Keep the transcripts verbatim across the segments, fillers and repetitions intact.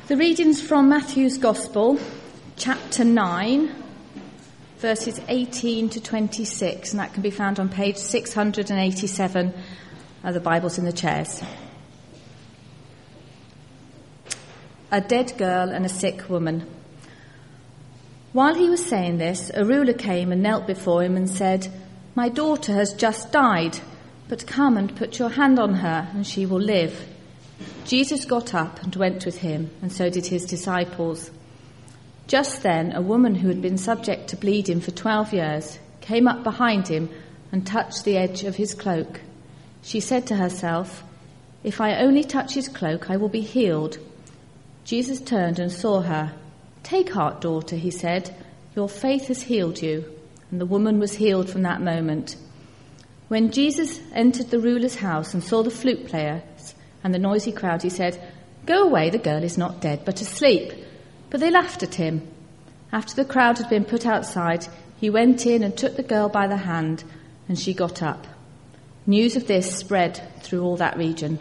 The readings from Matthew's Gospel, chapter nine, verses eighteen to twenty-six, and that can be found on page six hundred eighty-seven of the Bibles in the chairs. A dead girl and a sick woman. While he was saying this, a ruler came and knelt before him and said, "My daughter has just died, but come and put your hand on her and she will live." Jesus got up and went with him, and so did his disciples. Just then, a woman who had been subject to bleeding for twelve years came up behind him and touched the edge of his cloak. She said to herself, "If I only touch his cloak, I will be healed." Jesus turned and saw her. "Take heart, daughter," he said. "Your faith has healed you." And the woman was healed from that moment. When Jesus entered the ruler's house and saw the flute players and the noisy crowd, he said, "Go away, the girl is not dead, but asleep." But they laughed at him. After the crowd had been put outside, he went in and took the girl by the hand, and she got up. News of this spread through all that region.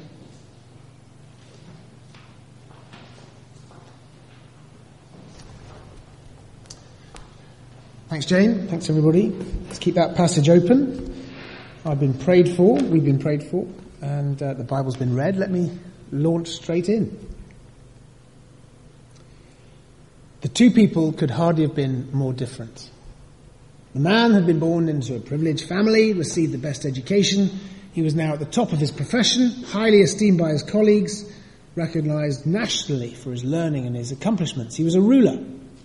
Thanks, Jane. Thanks, everybody. Let's keep that passage open. I've been prayed for, we've been prayed for, and uh, the Bible's been read. Let me launch straight in. The two people could hardly have been more different. The man had been born into a privileged family, received the best education. He was now at the top of his profession, highly esteemed by his colleagues, recognized nationally for his learning and his accomplishments. He was a ruler.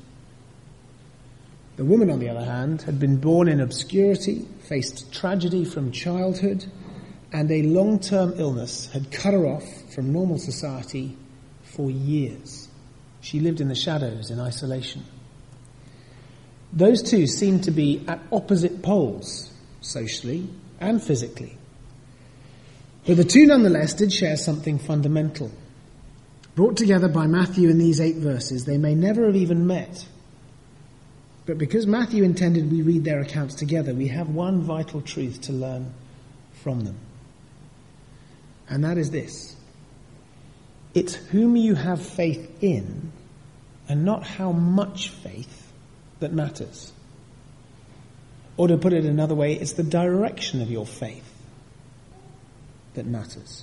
The woman, on the other hand, had been born in obscurity, faced tragedy from childhood, and a long-term illness had cut her off from normal society for years. She lived in the shadows in isolation. Those two seemed to be at opposite poles, socially and physically. But the two nonetheless did share something fundamental. Brought together by Matthew in these eight verses, they may never have even met. But because Matthew intended we read their accounts together, we have one vital truth to learn from them. And that is this: it's whom you have faith in, and not how much faith, that matters. Or to put it another way, it's the direction of your faith that matters.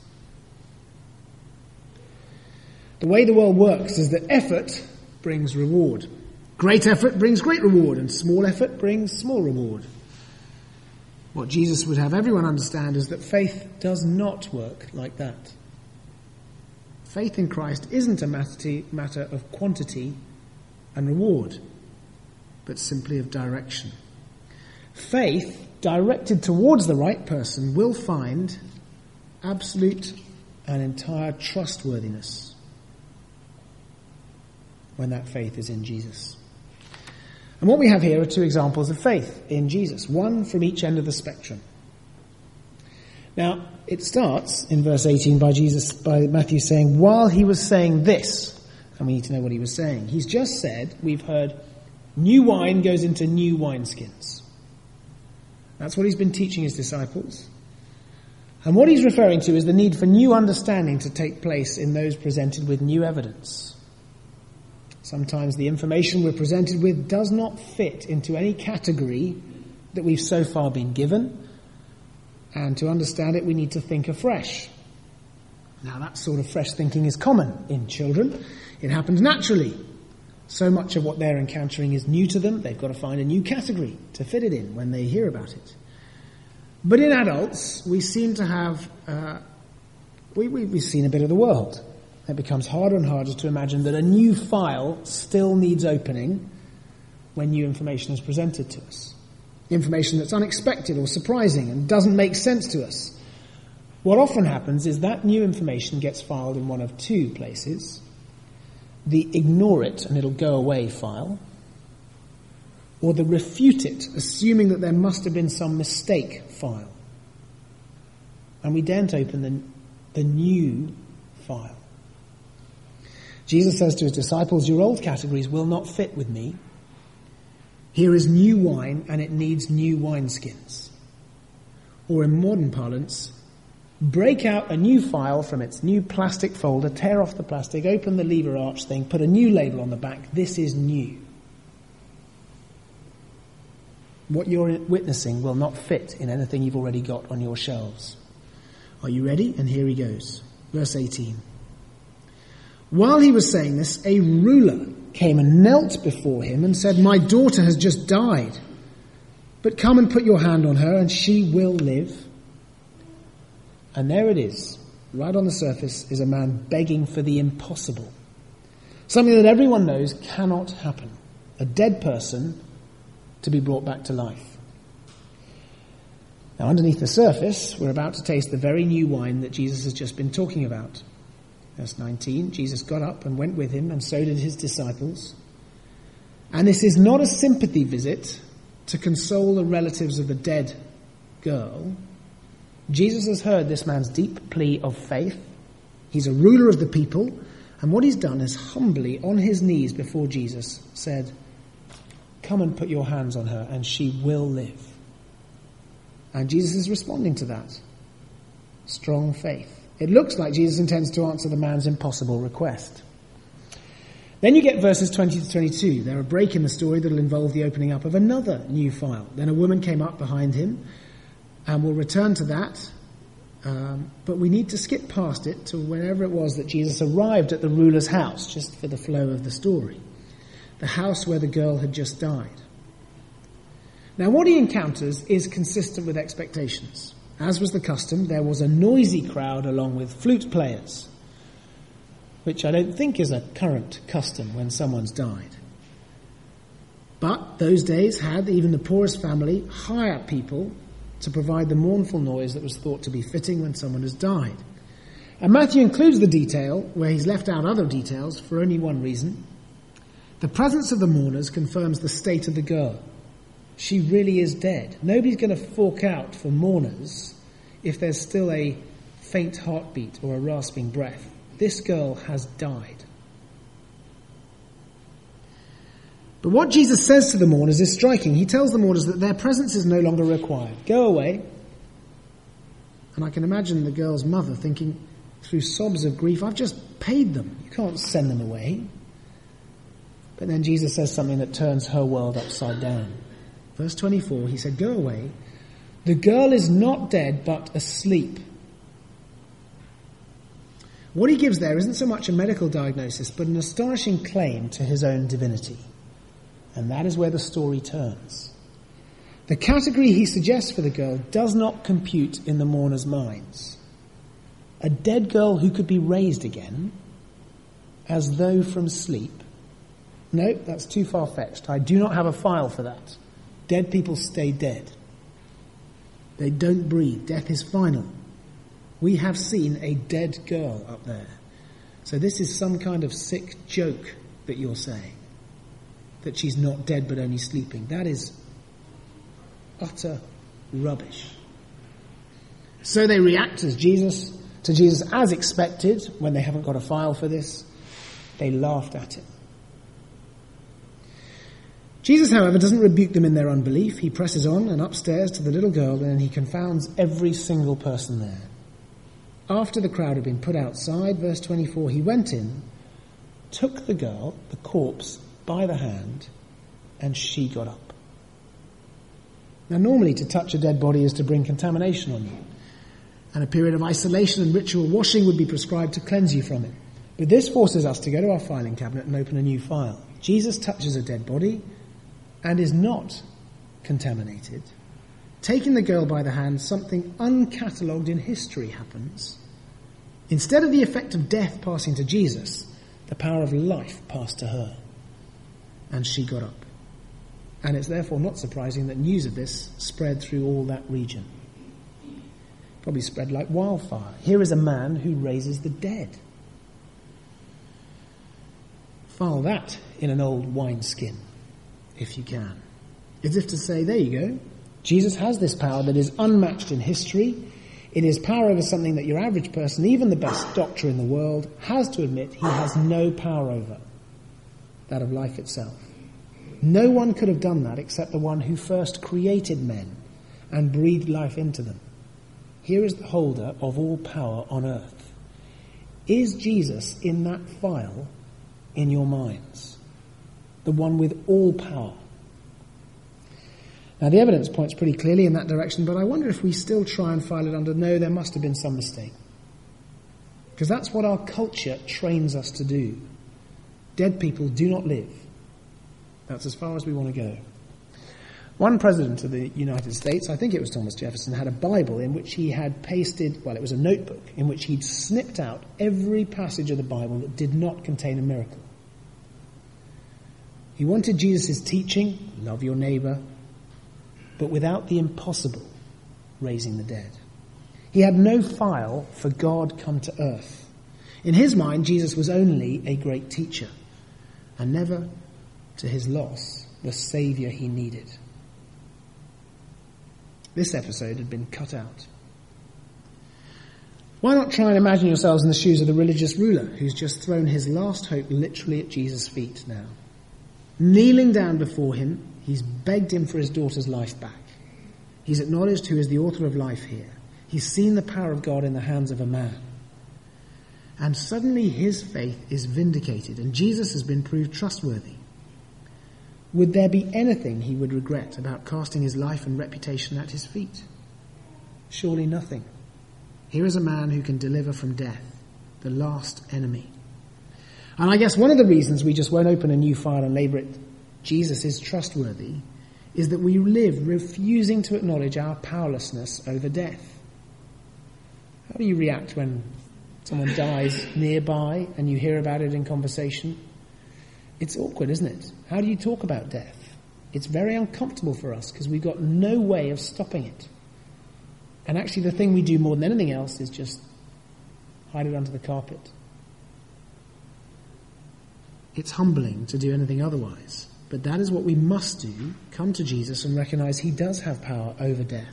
The way the world works is that effort brings reward. Great effort brings great reward, and small effort brings small reward. What Jesus would have everyone understand is that faith does not work like that. Faith in Christ isn't a matter of quantity and reward, but simply of direction. Faith directed towards the right person will find absolute and entire trustworthiness when that faith is in Jesus. And what we have here are two examples of faith in Jesus, one from each end of the spectrum. Now, it starts in verse eighteen by Jesus, by Matthew saying, while he was saying this, and we need to know what he was saying. He's just said, we've heard, new wine goes into new wineskins. That's what he's been teaching his disciples. And what he's referring to is the need for new understanding to take place in those presented with new evidence. Sometimes the information we're presented with does not fit into any category that we've so far been given. And to understand it, we need to think afresh. Now, that sort of fresh thinking is common in children. It happens naturally. So much of what they're encountering is new to them. They've got to find a new category to fit it in when they hear about it. But in adults, we seem to have, uh, we, we, we've seen a bit of the world. It becomes harder and harder to imagine that a new file still needs opening when new information is presented to us. Information that's unexpected or surprising and doesn't make sense to us. What often happens is that new information gets filed in one of two places. The ignore it and it'll go away file, or the refute it, assuming that there must have been some mistake file. And we daren't open the, the new file. Jesus says to his disciples, your old categories will not fit with me. Here is new wine and it needs new wineskins. Or in modern parlance, break out a new file from its new plastic folder, tear off the plastic, open the lever arch thing, put a new label on the back. This is new. What you're witnessing will not fit in anything you've already got on your shelves. Are you ready? And here he goes. Verse eighteen. While he was saying this, a ruler came and knelt before him and said, "My daughter has just died, but come and put your hand on her and she will live." And there it is, right on the surface, is a man begging for the impossible. Something that everyone knows cannot happen. A dead person to be brought back to life. Now, underneath the surface, we're about to taste the very new wine that Jesus has just been talking about. Verse nineteen, Jesus got up and went with him, and so did his disciples. And this is not a sympathy visit to console the relatives of the dead girl. Jesus has heard this man's deep plea of faith. He's a ruler of the people, and what he's done is humbly, on his knees before Jesus, said, "Come and put your hands on her, and she will live." And Jesus is responding to that. Strong faith. It looks like Jesus intends to answer the man's impossible request. Then you get verses twenty to twenty-two. They're a break in the story that will involve the opening up of another new file. Then a woman came up behind him, and we'll return to that. Um, but we need to skip past it to whenever it was that Jesus arrived at the ruler's house, just for the flow of the story. The house where the girl had just died. Now, what he encounters is consistent with expectations. As was the custom, there was a noisy crowd along with flute players, which I don't think is a current custom when someone's died. But those days had, even the poorest family, hire people to provide the mournful noise that was thought to be fitting when someone has died. And Matthew includes the detail, where he's left out other details, for only one reason. The presence of the mourners confirms the state of the girl. She really is dead. Nobody's going to fork out for mourners if there's still a faint heartbeat or a rasping breath. This girl has died. But what Jesus says to the mourners is striking. He tells the mourners that their presence is no longer required. Go away. And I can imagine the girl's mother thinking, through sobs of grief, I've just paid them. You can't send them away. But then Jesus says something that turns her world upside down. Verse twenty-four, he said, "Go away. The girl is not dead, but asleep." What he gives there isn't so much a medical diagnosis, but an astonishing claim to his own divinity. And that is where the story turns. The category he suggests for the girl does not compute in the mourners' minds. A dead girl who could be raised again, as though from sleep. No, that's too far-fetched. I do not have a file for that. Dead people stay dead. They don't breathe. Death is final. We have seen a dead girl up there. So this is some kind of sick joke that you're saying. That she's not dead but only sleeping. That is utter rubbish. So they react as Jesus to Jesus as expected when they haven't got a file for this. They laughed at him. Jesus, however, doesn't rebuke them in their unbelief. He presses on and upstairs to the little girl, and he confounds every single person there. After the crowd had been put outside, verse twenty-four, he went in, took the girl, the corpse, by the hand, and she got up. Now, normally to touch a dead body is to bring contamination on you, and a period of isolation and ritual washing would be prescribed to cleanse you from it. But this forces us to go to our filing cabinet and open a new file. Jesus touches a dead body and is not contaminated. Taking the girl by the hand, something uncatalogued in history happens. Instead of the effect of death passing to Jesus, the power of life passed to her. And she got up. And it's therefore not surprising that news of this spread through all that region. Probably spread like wildfire. Here is a man who raises the dead. File that in an old wineskin, if you can. As if to say, there you go. Jesus has this power that is unmatched in history. It is power over something that your average person, even the best doctor in the world, has to admit he has no power over. That of life itself. No one could have done that except the one who first created men and breathed life into them. Here is the holder of all power on earth. Is Jesus in that file in your minds? The one with all power? Now, the evidence points pretty clearly in that direction, but I wonder if we still try and file it under, no, there must have been some mistake. Because that's what our culture trains us to do. Dead people do not live. That's as far as we want to go. One president of the United States, I think it was Thomas Jefferson, had a Bible in which he had pasted, well, it was a notebook, in which he'd snipped out every passage of the Bible that did not contain a miracle. He wanted Jesus' teaching, love your neighbour, but without the impossible, raising the dead. He had no file for God come to earth. In his mind, Jesus was only a great teacher, and never, to his loss, the saviour he needed. This episode had been cut out. Why not try and imagine yourselves in the shoes of the religious ruler who's just thrown his last hope literally at Jesus' feet now? Kneeling down before him, he's begged him for his daughter's life back. He's acknowledged who is the author of life here. He's seen the power of God in the hands of a man. And suddenly his faith is vindicated and Jesus has been proved trustworthy. Would there be anything he would regret about casting his life and reputation at his feet? Surely nothing. Here is a man who can deliver from death, the last enemy. And I guess one of the reasons we just won't open a new file and labour it, Jesus is trustworthy, is that we live refusing to acknowledge our powerlessness over death. How do you react when someone dies nearby and you hear about it in conversation? It's awkward, isn't it? How do you talk about death? It's very uncomfortable for us because we've got no way of stopping it. And actually the thing we do more than anything else is just hide it under the carpet. It's humbling to do anything otherwise. But that is what we must do, come to Jesus and recognise he does have power over death.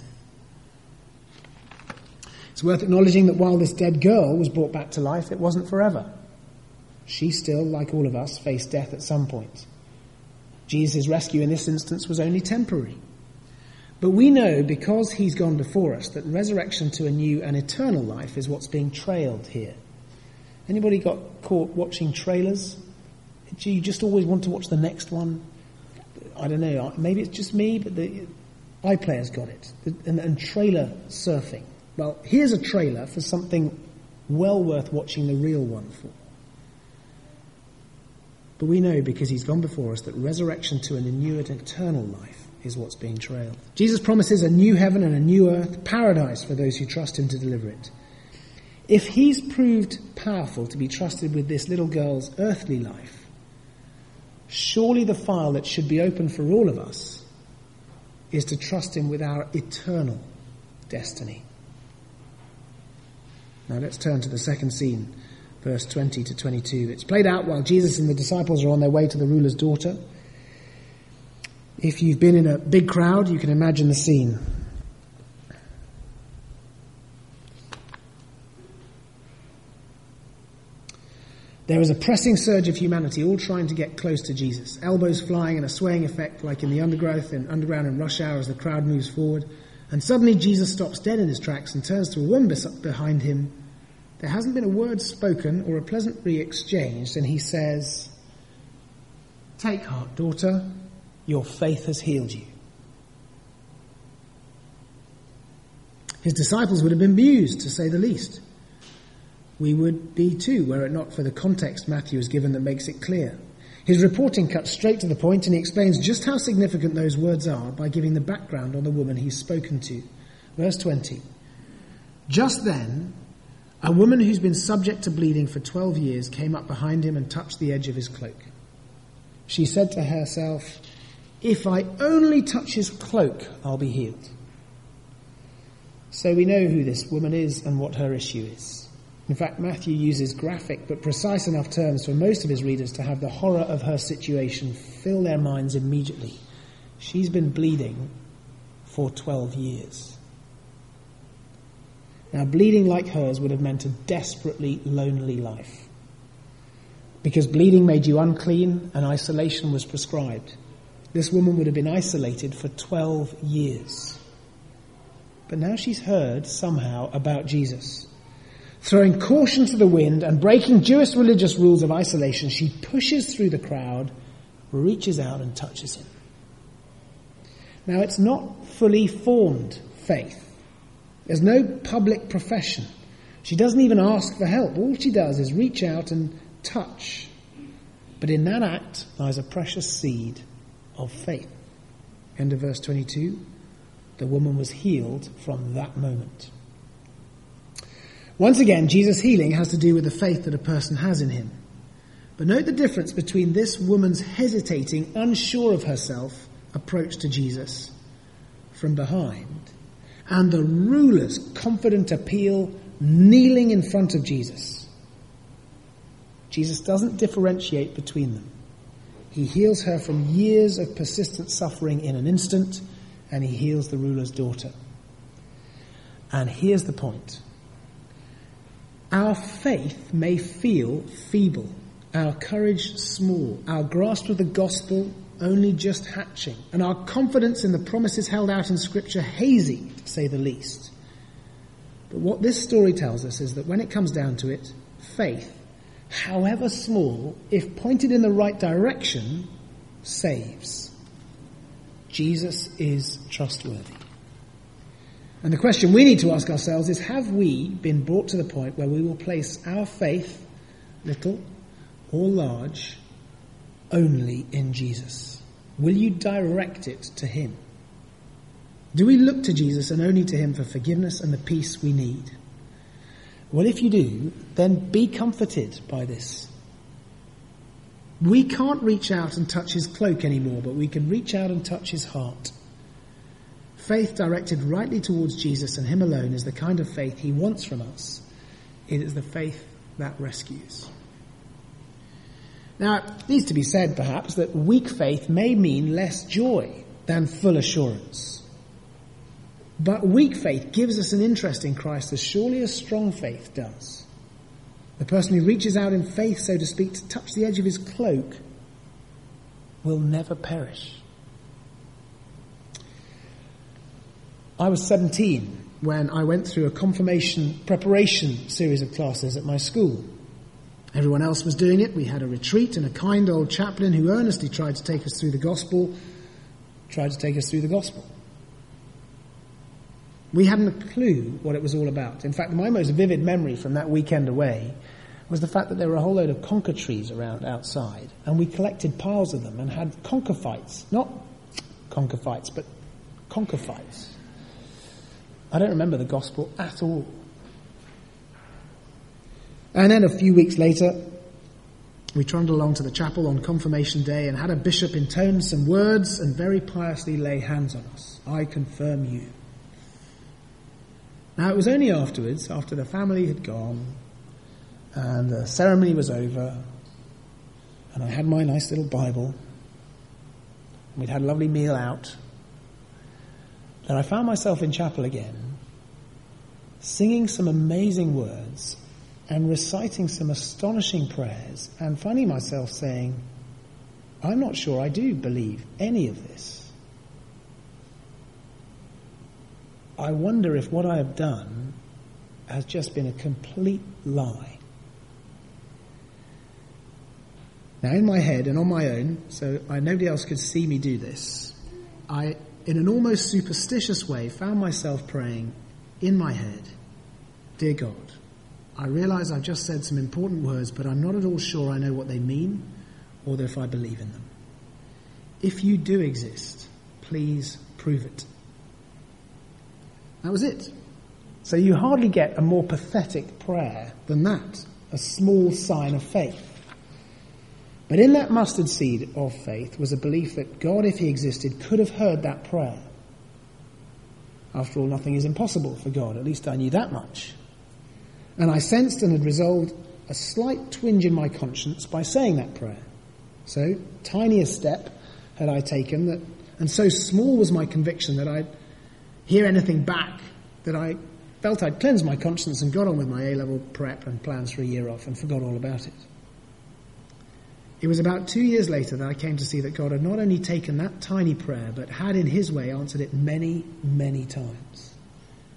It's worth acknowledging that while this dead girl was brought back to life, it wasn't forever. She still, like all of us, faced death at some point. Jesus' rescue in this instance was only temporary. But we know, because he's gone before us, that resurrection to a new and eternal life is what's being trailed here. Anybody got caught watching trailers? Do you just always want to watch the next one? I don't know, maybe it's just me, but the iPlayer's got it. And, and trailer surfing. Well, here's a trailer for something well worth watching the real one for. But we know, because he's gone before us, that resurrection to a new and eternal life is what's being trailed. Jesus promises a new heaven and a new earth, paradise for those who trust him to deliver it. If he's proved powerful to be trusted with this little girl's earthly life, surely the file that should be open for all of us is to trust him with our eternal destiny. Now let's turn to the second scene. Verse twenty to twenty-two. It's played out while Jesus and the disciples are on their way to the ruler's daughter. If you've been in a big crowd, you can imagine the scene. There is a pressing surge of humanity, all trying to get close to Jesus. Elbows flying and a swaying effect like in the undergrowth and underground and rush hour as the crowd moves forward. And suddenly Jesus stops dead in his tracks and turns to a woman behind him. There hasn't been a word spoken or a pleasantry exchanged, and he says, "Take heart, daughter, your faith has healed you." His disciples would have been bemused, to say the least. We would be too, were it not for the context Matthew has given that makes it clear. His reporting cuts straight to the point, and he explains just how significant those words are by giving the background on the woman he's spoken to. Verse twenty. Just then, a woman who's been subject to bleeding for twelve years came up behind him and touched the edge of his cloak. She said to herself, "If I only touch his cloak, I'll be healed." So we know who this woman is and what her issue is. In fact, Matthew uses graphic but precise enough terms for most of his readers to have the horror of her situation fill their minds immediately. She's been bleeding for twelve years. Now, bleeding like hers would have meant a desperately lonely life. Because bleeding made you unclean and isolation was prescribed. This woman would have been isolated for twelve years. But now she's heard somehow about Jesus. Throwing caution to the wind and breaking Jewish religious rules of isolation, she pushes through the crowd, reaches out and touches him. Now, it's not fully formed faith. There's no public profession. She doesn't even ask for help. All she does is reach out and touch. But in that act lies a precious seed of faith. End of verse twenty-two. The woman was healed from that moment. Once again, Jesus' healing has to do with the faith that a person has in him. But note the difference between this woman's hesitating, unsure of herself approach to Jesus from behind and the ruler's confident appeal kneeling in front of Jesus. Jesus doesn't differentiate between them. He heals her from years of persistent suffering in an instant, and he heals the ruler's daughter. And here's the point. Our faith may feel feeble, our courage small, our grasp of the gospel only just hatching, and our confidence in the promises held out in Scripture hazy, to say the least. But what this story tells us is that when it comes down to it, faith, however small, if pointed in the right direction, saves. Jesus is trustworthy. And the question we need to ask ourselves is, have we been brought to the point where we will place our faith, little or large, only in Jesus? Will you direct it to him? Do we look to Jesus and only to him for forgiveness and the peace we need? Well, if you do, then be comforted by this. We can't reach out and touch his cloak anymore, but we can reach out and touch his heart. Faith directed rightly towards Jesus and him alone is the kind of faith he wants from us. It is the faith that rescues. Now, it needs to be said, perhaps, that weak faith may mean less joy than full assurance. But weak faith gives us an interest in Christ as surely as strong faith does. The person who reaches out in faith, so to speak, to touch the edge of his cloak will never perish. I was seventeen when I went through a confirmation preparation series of classes at my school. Everyone else was doing it. We had a retreat and a kind old chaplain who earnestly tried to take us through the gospel, tried to take us through the gospel. We hadn't a clue what it was all about. In fact, my most vivid memory from that weekend away was the fact that there were a whole load of conker trees around outside, and we collected piles of them and had conker fights. Not conker fights, but conker fights. I don't remember the gospel at all. And then a few weeks later, we trundled along to the chapel on confirmation day and had a bishop intone some words and very piously lay hands on us. I confirm you. Now, it was only afterwards, after the family had gone and the ceremony was over and I had my nice little Bible, we'd had a lovely meal out, that I found myself in chapel again, singing some amazing words and reciting some astonishing prayers and finding myself saying, I'm not sure I do believe any of this. I wonder if what I have done has just been a complete lie. Now, in my head and on my own, so I, nobody else could see me do this, I, in an almost superstitious way, found myself praying in my head, Dear God, I realise I've just said some important words, but I'm not at all sure I know what they mean or if I believe in them. If you do exist, please prove it. That was it. So you hardly get a more pathetic prayer than that, a small sign of faith. But in that mustard seed of faith was a belief that God, if he existed, could have heard that prayer. After all, nothing is impossible for God. At least I knew that much. And I sensed and had resolved a slight twinge in my conscience by saying that prayer. So, tiny a step had I taken, that, and so small was my conviction that I'd hear anything back, that I felt I'd cleansed my conscience and got on with my A-level prep and plans for a year off and forgot all about it. It was about two years later that I came to see that God had not only taken that tiny prayer, but had in his way answered it many, many times.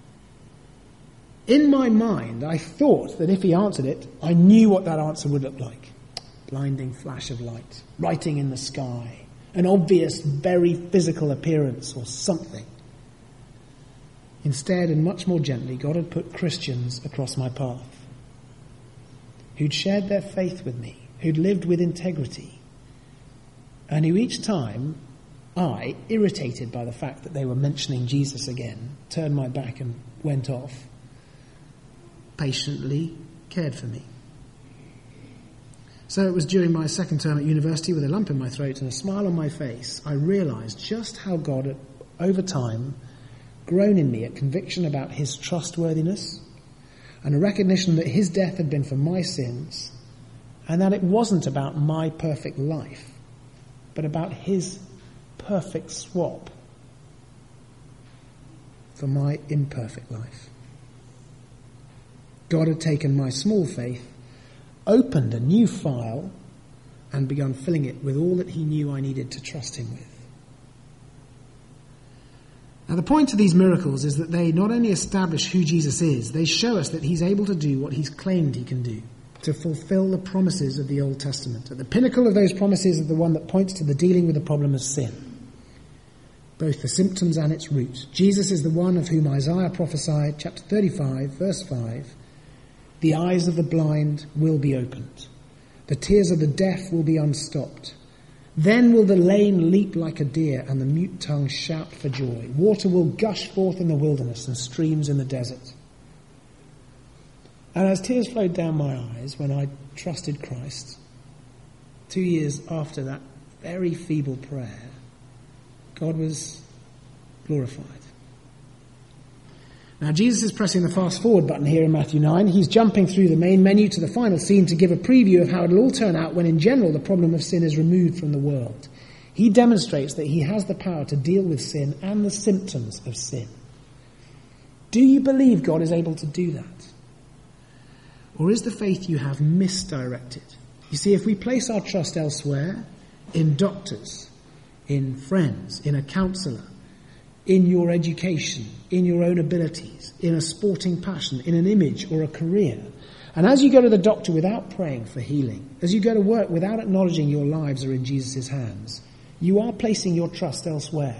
In my mind, I thought that if he answered it, I knew what that answer would look like. Blinding flash of light, writing in the sky, an obvious, very physical appearance or something. Instead, and much more gently, God had put Christians across my path who'd shared their faith with me, who'd lived with integrity, and who each time I, irritated by the fact that they were mentioning Jesus again, turned my back and went off, patiently cared for me. So it was during my second term at university, with a lump in my throat and a smile on my face, I realised just how God had, over time, grown in me a conviction about his trustworthiness and a recognition that his death had been for my sins and that it wasn't about my perfect life, but about his perfect swap for my imperfect life. God had taken my small faith, opened a new file, and begun filling it with all that he knew I needed to trust him with. Now, the point of these miracles is that they not only establish who Jesus is, they show us that he's able to do what he's claimed he can do, to fulfill the promises of the Old Testament. At the pinnacle of those promises is the one that points to the dealing with the problem of sin, both the symptoms and its root. Jesus is the one of whom Isaiah prophesied, chapter thirty-five, verse five, "The eyes of the blind will be opened. The tears of the deaf will be unstopped. Then will the lame leap like a deer and the mute tongue shout for joy. Water will gush forth in the wilderness and streams in the desert." And as tears flowed down my eyes when I trusted Christ, two years after that very feeble prayer, God was glorified. Now, Jesus is pressing the fast forward button here in Matthew nine. He's jumping through the main menu to the final scene to give a preview of how it'll all turn out when in general the problem of sin is removed from the world. He demonstrates that he has the power to deal with sin and the symptoms of sin. Do you believe God is able to do that? Or is the faith you have misdirected? You see, if we place our trust elsewhere, in doctors, in friends, in a counsellor, in your education, in your own abilities, in a sporting passion, in an image or a career. And as you go to the doctor without praying for healing, as you go to work without acknowledging your lives are in Jesus' hands, you are placing your trust elsewhere.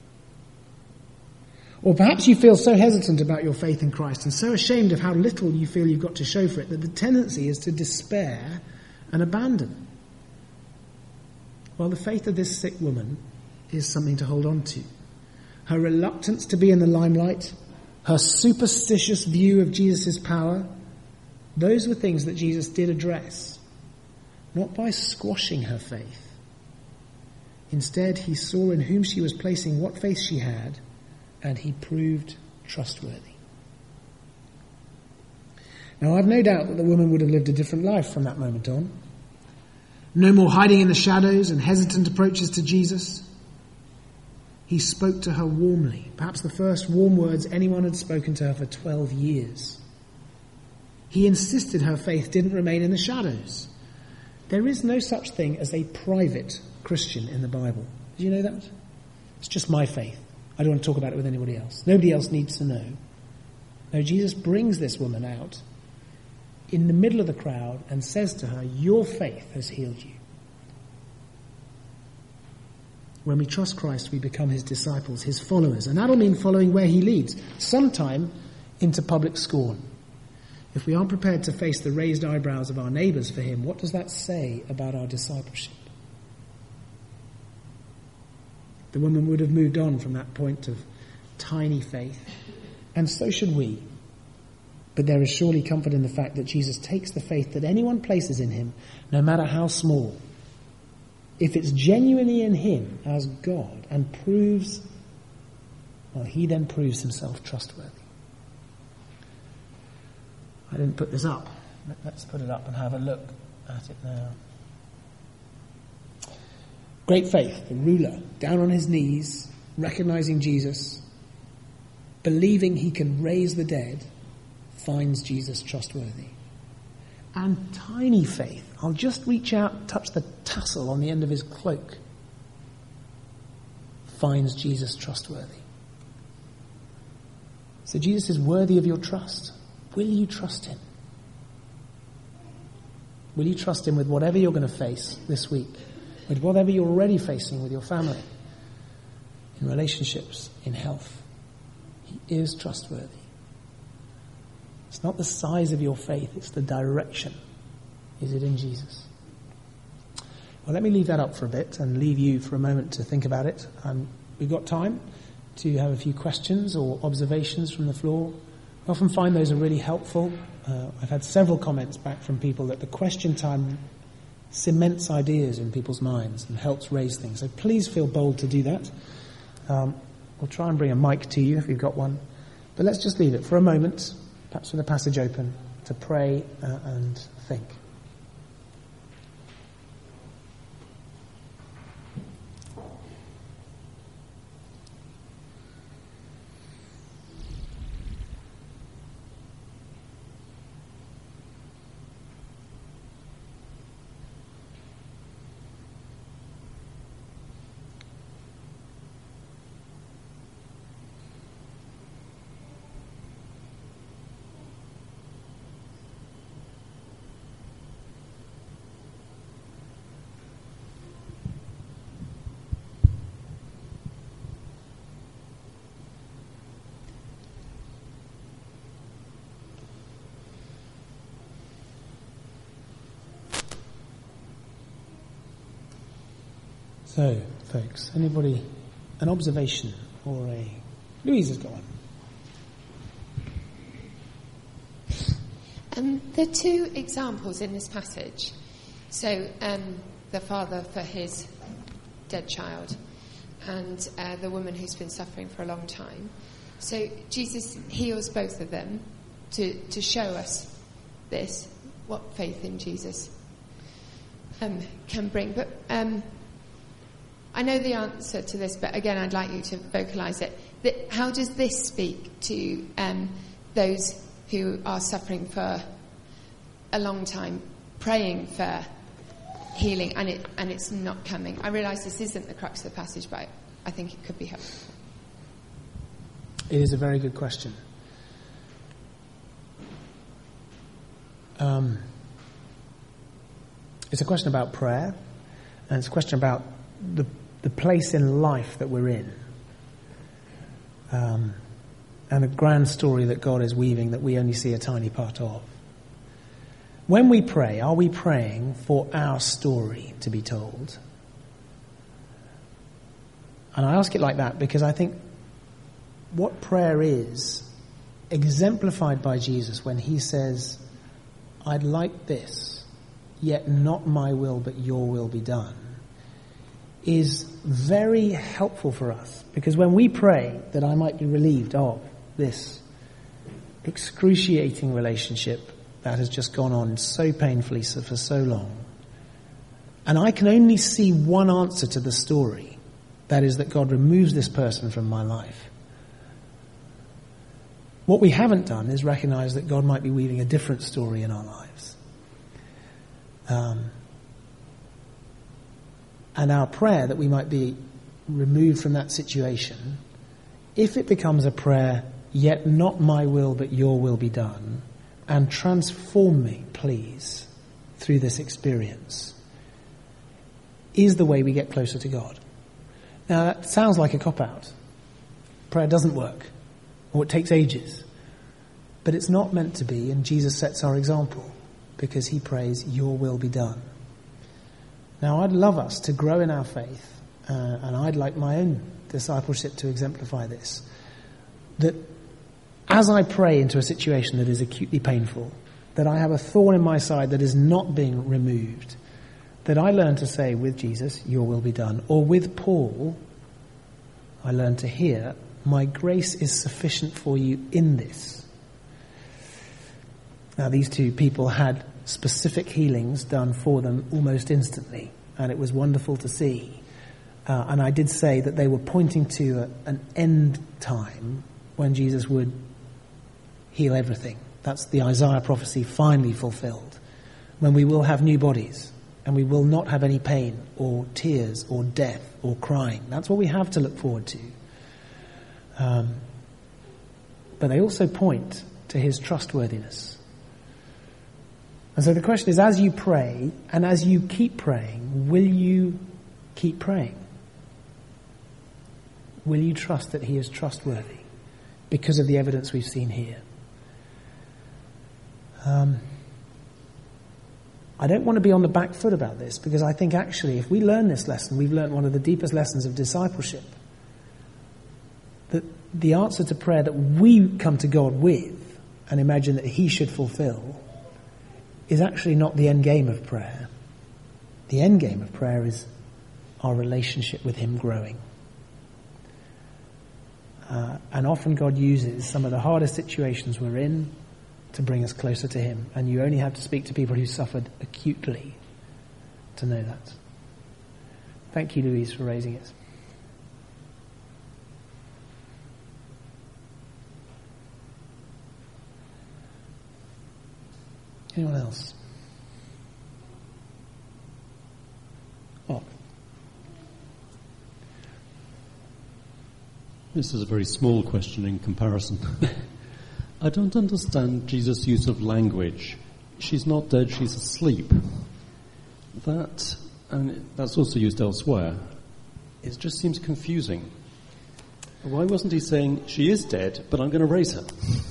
Or perhaps you feel so hesitant about your faith in Christ and so ashamed of how little you feel you've got to show for it that the tendency is to despair and abandon. Well, the faith of this sick woman is something to hold on to. Her reluctance to be in the limelight, her superstitious view of Jesus' power, those were things that Jesus did address, not by squashing her faith. Instead, he saw in whom she was placing what faith she had, and he proved trustworthy. Now, I've no doubt that the woman would have lived a different life from that moment on. No more hiding in the shadows and hesitant approaches to Jesus. He spoke to her warmly, perhaps the first warm words anyone had spoken to her for twelve years. He insisted her faith didn't remain in the shadows. There is no such thing as a private Christian in the Bible. Did you know that? It's just my faith. I don't want to talk about it with anybody else. Nobody else needs to know. No, Jesus brings this woman out in the middle of the crowd and says to her, your faith has healed you. When we trust Christ, we become his disciples, his followers. And that'll mean following where he leads, sometime into public scorn. If we aren't prepared to face the raised eyebrows of our neighbours for him, what does that say about our discipleship? The woman would have moved on from that point of tiny faith, and so should we. But there is surely comfort in the fact that Jesus takes the faith that anyone places in him, no matter how small, if it's genuinely in him as God, and proves, well, he then proves himself trustworthy. I didn't put this up. Let's put it up and have a look at it now. Great faith, the ruler, down on his knees, recognizing Jesus, believing he can raise the dead, finds Jesus trustworthy. And tiny faith, I'll just reach out and touch the tassel on the end of his cloak, finds Jesus trustworthy. So Jesus is worthy of your trust. Will you trust him? Will you trust him with whatever you're going to face this week? With whatever you're already facing with your family, in relationships, in health? He is trustworthy. It's not the size of your faith, it's the direction. Is it in Jesus? Well, let me leave that up for a bit and leave you for a moment to think about it. Um, we've got time to have a few questions or observations from the floor. I often find those are really helpful. Uh, I've had several comments back from people that the question time cements ideas in people's minds and helps raise things. So please feel bold to do that. Um, we'll try and bring a mic to you if you've got one. But let's just leave it for a moment, perhaps with the passage open, to pray uh, and think. So, folks, anybody, an observation or a... Louise has got one. Um, there are two examples in this passage. So, um, the father for his dead child and uh, the woman who's been suffering for a long time. So, Jesus heals both of them to, to show us this, what faith in Jesus um, can bring. But... Um, I know the answer to this, but again, I'd like you to vocalise it. The, how does this speak to um, those who are suffering for a long time, praying for healing, and it and it's not coming? I realise this isn't the crux of the passage, but I, I think it could be helpful. It is a very good question. Um, it's a question about prayer, and it's a question about the the place in life that we're in, um, and a grand story that God is weaving that we only see a tiny part of. When we pray, are we praying for our story to be told? And I ask it like that because I think what prayer is, exemplified by Jesus when he says, I'd like this, yet not my will but your will be done, is very helpful for us. Because when we pray that I might be relieved of this excruciating relationship that has just gone on so painfully for so long, and I can only see one answer to the story, that is that God removes this person from my life. What we haven't done is recognize that God might be weaving a different story in our lives. Um, And our prayer that we might be removed from that situation, if it becomes a prayer, yet not my will but your will be done, and transform me, please, through this experience, is the way we get closer to God. Now that sounds like a cop-out. Prayer doesn't work, or it takes ages. But it's not meant to be, and Jesus sets our example, because he prays, your will be done. Now, I'd love us to grow in our faith, uh, and I'd like my own discipleship to exemplify this, that as I pray into a situation that is acutely painful, that I have a thorn in my side that is not being removed, that I learn to say with Jesus, your will be done, or with Paul, I learn to hear, my grace is sufficient for you in this. Now, these two people had specific healings done for them almost instantly, and it was wonderful to see. Uh, and I did say that they were pointing to a, an end time when Jesus would heal everything. That's the Isaiah prophecy finally fulfilled, when we will have new bodies and we will not have any pain or tears or death or crying. That's what we have to look forward to. Um, but they also point to his trustworthiness. And so the question is, as you pray and as you keep praying, will you keep praying? Will you trust that he is trustworthy because of the evidence we've seen here? Um, I don't want to be on the back foot about this, because I think actually if we learn this lesson, we've learned one of the deepest lessons of discipleship. That the answer to prayer that we come to God with and imagine that he should fulfill is actually not the end game of prayer. The end game of prayer is our relationship with him growing. Uh, and often God uses some of the hardest situations we're in to bring us closer to him. And you only have to speak to people who suffered acutely to know that. Thank you, Louise, for raising it. Anyone else? Oh. This is a very small question in comparison. I don't understand Jesus' use of language. She's not dead, she's asleep. That, and that's also used elsewhere, it just seems confusing. Why wasn't he saying, she is dead, but I'm going to raise her?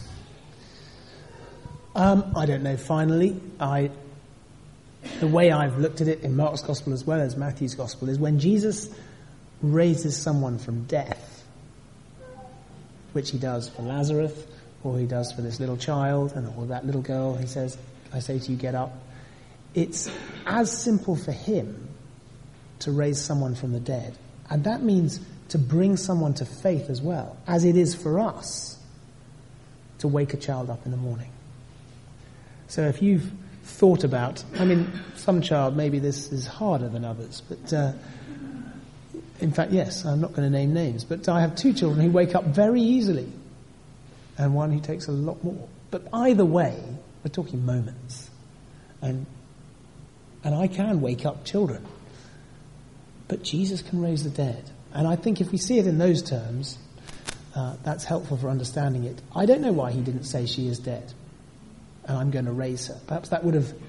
Um, I don't know. Finally, I, the way I've looked at it in Mark's Gospel as well as Matthew's Gospel is when Jesus raises someone from death, which he does for Lazarus, or he does for this little child, and or that little girl, he says, I say to you, get up. It's as simple for him to raise someone from the dead. And that means to bring someone to faith as well, as it is for us to wake a child up in the morning. So if you've thought about, I mean, some child, maybe this is harder than others, but uh, in fact, yes, I'm not going to name names, but I have two children who wake up very easily and one who takes a lot more. But either way, we're talking moments. And and I can wake up children. But Jesus can raise the dead. And I think if we see it in those terms, uh, that's helpful for understanding it. I don't know why he didn't say she is dead and I'm going to raise her. Perhaps that would have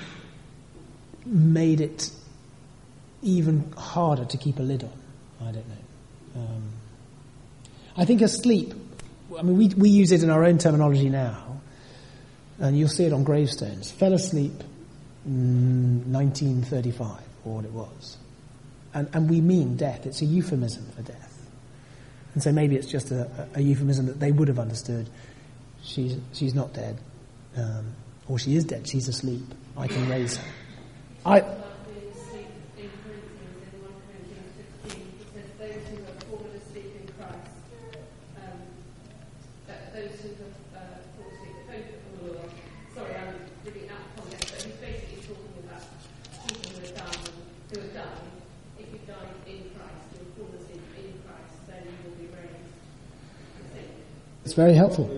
made it even harder to keep a lid on. I don't know. Um, I think asleep, I mean, we, we use it in our own terminology now, and you'll see it on gravestones. Fell asleep mm, nineteen thirty-five, or what it was. And, and we mean death. It's a euphemism for death. And so maybe it's just a, a euphemism that they would have understood. She's, she's not dead. Um, or she is dead. She's asleep. I can raise her. I... It's very helpful.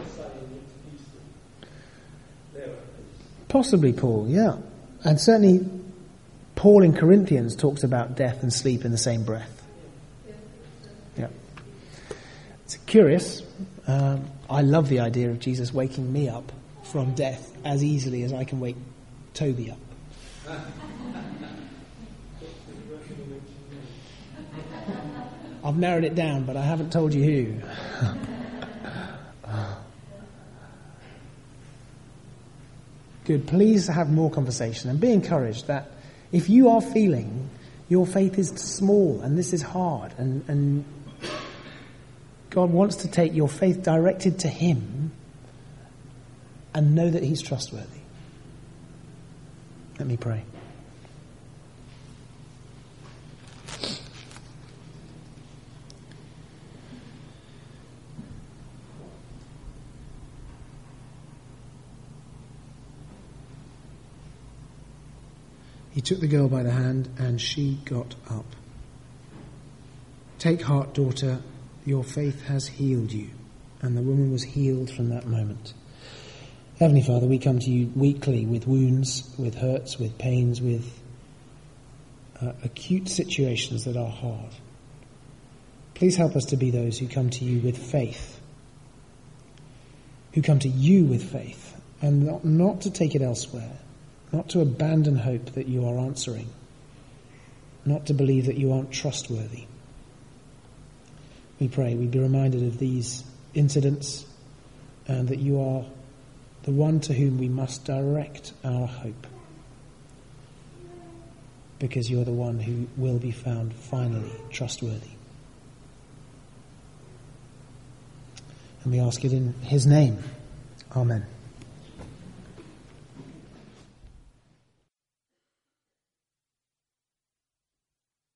Possibly Paul, yeah. And certainly Paul in Corinthians talks about death and sleep in the same breath. Yeah. It's curious. Um, I love the idea of Jesus waking me up from death as easily as I can wake Toby up. I've narrowed it down, but I haven't told you who. Good. Please have more conversation and be encouraged that if you are feeling your faith is small and this is hard and, and God wants to take your faith directed to him and know that he's trustworthy. Let me pray. He took the girl by the hand, and she got up. Take heart, daughter, your faith has healed you. And the woman was healed from that moment. Heavenly Father, we come to you weekly with wounds, with hurts, with pains, with uh, acute situations that are hard. Please help us to be those who come to you with faith, who come to you with faith, and not, not to take it elsewhere, not to abandon hope that you are answering, not to believe that you aren't trustworthy. We pray we be reminded of these incidents and that you are the one to whom we must direct our hope, because you're the one who will be found finally trustworthy. And we ask it in his name. Amen.